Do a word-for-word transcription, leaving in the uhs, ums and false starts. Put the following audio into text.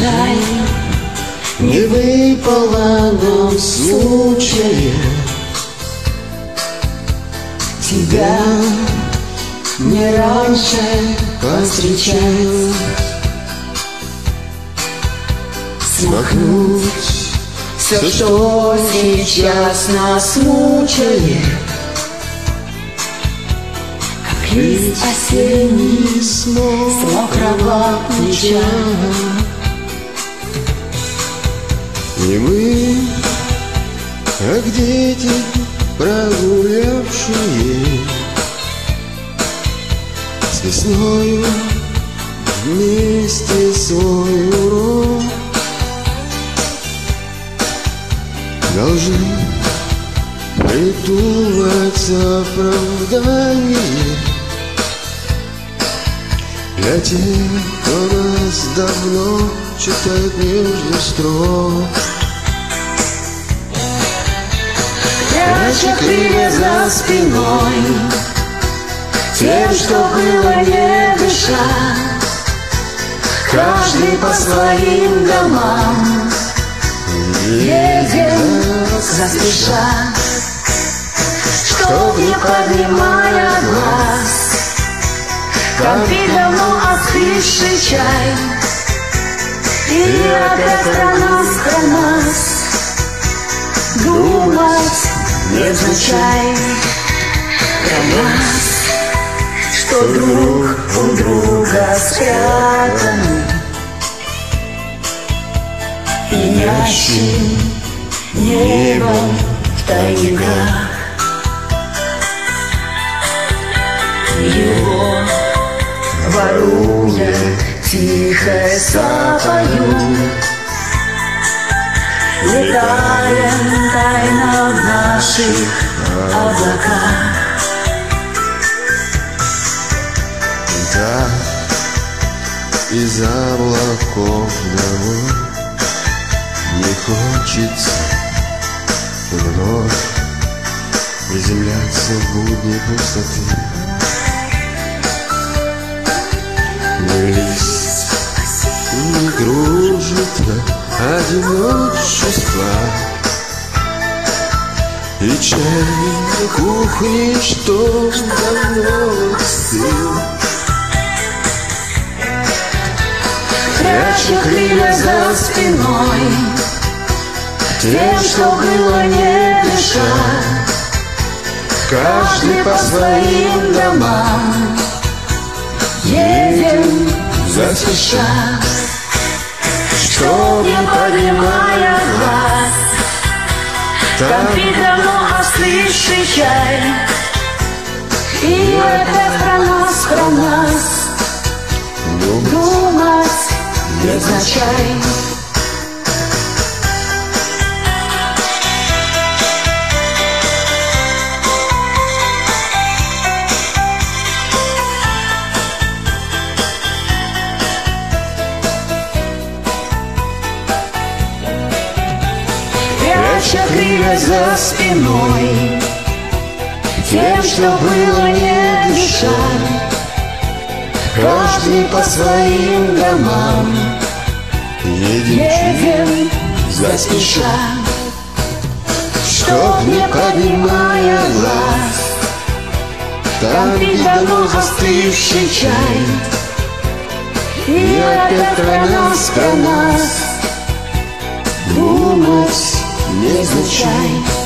жаль, не выпало нам случая тебя не раньше повстречать, смахнуть все, что сейчас нас мучает, как лист осенний с мокрого плеча. Не мы, как дети прогулявшие с весною вместе свой урок, должны придумать оправдание для тех, кто нас давно читает между строк. Пряча крылья за спиной, тем, что было не дыша, каждый по своим домам едем заспеша, чтоб не поднимая глаз, как пить давно остывший чай, и опять про нас, про нас думать невзначай, про нас, что друг у друга спрятаны, пьянящим небом в тайгах. Его воруя тихо запою, летаем тайно в наших облаках. Да, из облаков домой не хочется вновь приземляться в будни пустоты. Ни лист не кружит одиночество, и чай на кухне, что давно остыл. Пряча крылья за спиной, тем, что было не дыша, каждый по своим домам едем заспеша, чтоб не поднимая глаз, там пить давно остывший чай, и опять про нас, про нас думать невзначай. Пряча крылья за спиной, тем, что было не дыша, каждый по своим домам едем заспеша, чтоб не поднимая глаз, там пить давно остывший чай, и опять про нас, про нас думать невзначай.